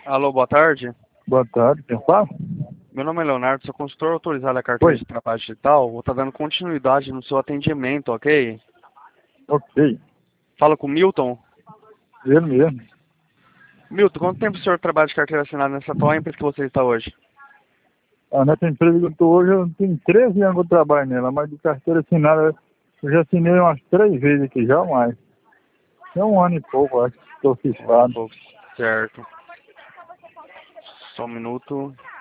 Alô, boa tarde. Boa tarde, quem fala? Meu nome é Leonardo, sou consultor autorizado da carteira Oi. de trabalho digital. Vou estar dando continuidade no seu atendimento, ok? Ok, Fala com o Milton. ele mesmo. Milton, quanto tempo o senhor trabalha de carteira assinada nessa atual empresa que você está hoje? Nessa empresa que eu estou hoje, eu tenho 13 anos que eu trabalho nela, mas de carteira assinada eu já assinei umas 3 vezes aqui, já mais. É um ano e pouco, acho, que estou Um ano e fiscado. pouco, certo. Só um minuto.